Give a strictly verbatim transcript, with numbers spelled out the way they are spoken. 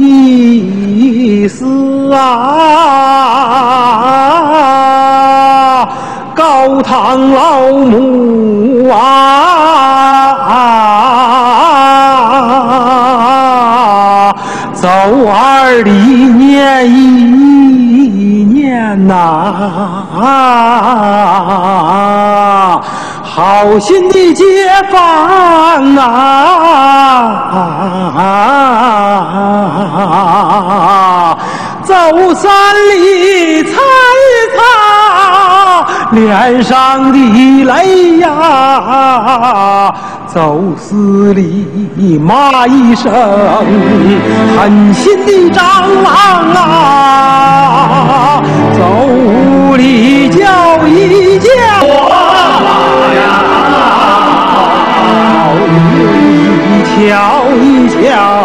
一死啊，高堂老母啊，走儿里年一年呐、啊，好心的街坊啊，走三里擦一擦脸上的泪呀，走四里骂一声狠心的蟑螂啊，走五里叫一叫啊，瞧一瞧